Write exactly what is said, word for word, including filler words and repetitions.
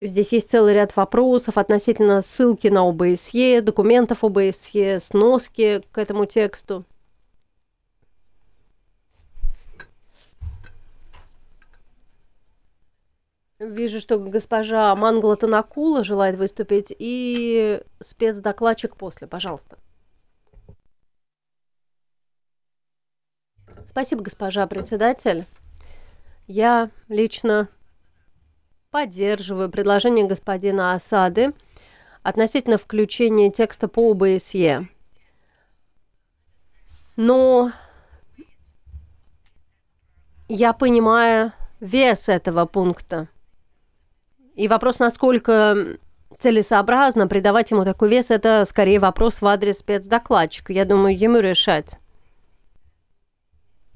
Здесь есть целый ряд вопросов относительно ссылки на о бэ эс е, документов о бэ эс е, сноски к этому тексту. Вижу, что госпожа Мангла Танакула желает выступить, и спецдокладчик после, пожалуйста. Спасибо, госпожа председатель. Я лично поддерживаю предложение господина Асады относительно включения текста по о бэ эс е. Но я понимаю вес этого пункта. И вопрос, насколько целесообразно придавать ему такой вес, это скорее вопрос в адрес спецдокладчика. Я думаю, ему решать.